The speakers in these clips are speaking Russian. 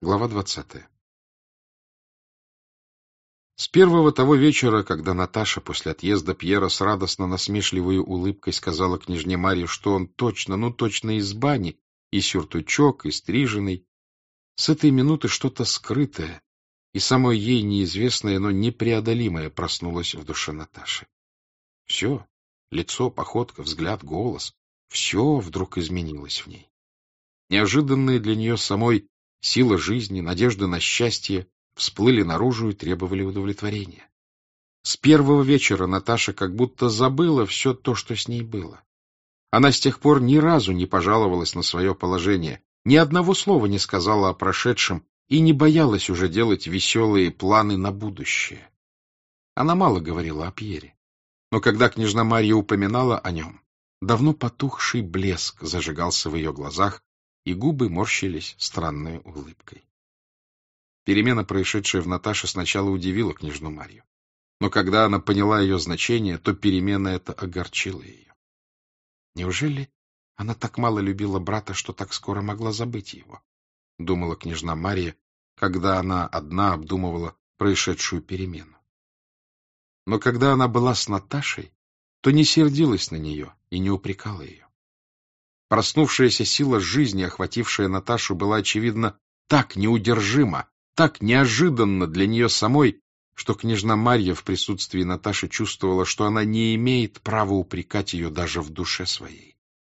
Глава 20. С первого того вечера, когда Наташа после отъезда Пьера с радостно-насмешливой улыбкой сказала княжне Марье, что он точно из бани, и сюртучок, и стриженный, с этой минуты что-то скрытое и самой ей неизвестное, но непреодолимое проснулось в душе Наташи. Все, лицо, походка, взгляд, голос, все вдруг изменилось в ней. Неожиданные для нее самой сила жизни, надежда на счастье всплыли наружу и требовали удовлетворения. С первого вечера Наташа как будто забыла все то, что с ней было. Она с тех пор ни разу не пожаловалась на свое положение, ни одного слова не сказала о прошедшем и не боялась уже делать веселые планы на будущее. Она мало говорила о Пьере, но когда княжна Марья упоминала о нем, давно потухший блеск зажигался в ее глазах, и губы морщились странной улыбкой. Перемена, происшедшая в Наташе, сначала удивила княжну Марью, но когда она поняла ее значение, то перемена эта огорчила ее. Неужели она так мало любила брата, что так скоро могла забыть его? Думала княжна Марья, когда она одна обдумывала происшедшую перемену. Но когда она была с Наташей, то не сердилась на нее и не упрекала ее. Проснувшаяся сила жизни, охватившая Наташу, была, очевидно, так неудержима, так неожиданно для нее самой, что княжна Марья в присутствии Наташи чувствовала, что она не имеет права упрекать ее даже в душе своей.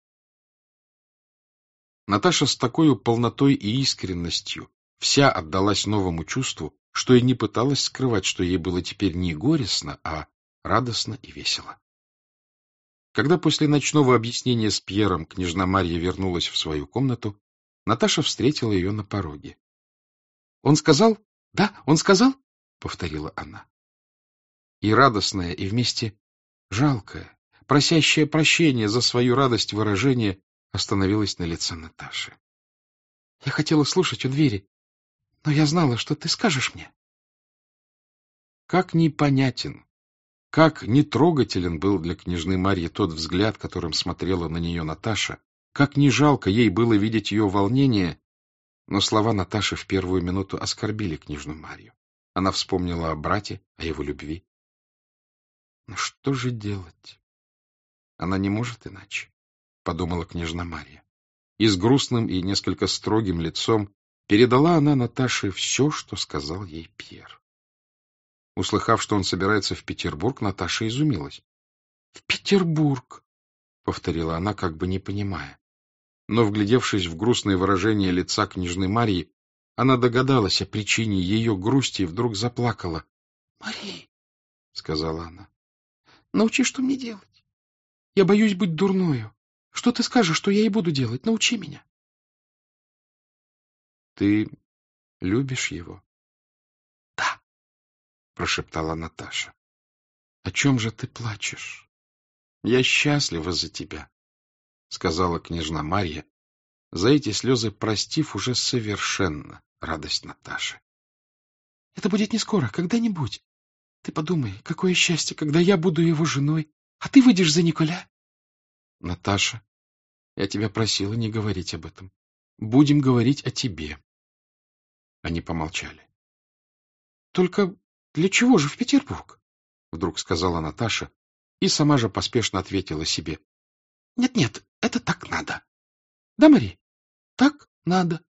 Наташа с такой полнотой и искренностью вся отдалась новому чувству, что и не пыталась скрывать, что ей было теперь не горестно, а радостно и весело. Когда после ночного объяснения с Пьером княжна Марья вернулась в свою комнату, Наташа встретила ее на пороге. — Он сказал? Да, он сказал? — повторила она. И радостное, и вместе жалкое, просящее прощения за свою радость выражение остановилось на лице Наташи. — Я хотела слушать у двери, но я знала, что ты скажешь мне. Как непонятен, как нетрогателен был для княжны Марьи тот взгляд, которым смотрела на нее Наташа, как не жалко ей было видеть ее волнение, но слова Наташи в первую минуту оскорбили княжну Марью. Она вспомнила о брате, о его любви. Но что же делать? Она не может иначе, — подумала княжна Марья. И с грустным и несколько строгим лицом передала она Наташе все, что сказал ей Пьер. Услыхав, что он собирается в Петербург, Наташа изумилась. — В Петербург! — повторила она, как бы не понимая. Но, вглядевшись в грустное выражение лица княжны Марьи, она догадалась о причине ее грусти и вдруг заплакала. — Мария, — сказала она, — научи, что мне делать. Я боюсь быть дурною. Что ты скажешь, что я и буду делать? Научи меня. — Ты любишь его? — Да, — прошептала Наташа. — О чем же ты плачешь? — Я счастлива за тебя, — сказала княжна Марья, за эти слезы простив уже совершенно радость Наташи. — Это будет не скоро, когда-нибудь. Ты подумай, какое счастье, когда я буду его женой, а ты выйдешь за Николя. — Наташа, я тебя просила не говорить об этом. Будем говорить о тебе. Они помолчали. — Только для чего же в Петербург? — вдруг сказала Наташа и сама же поспешно ответила себе. — Нет, это так надо. Да, Мари, так надо.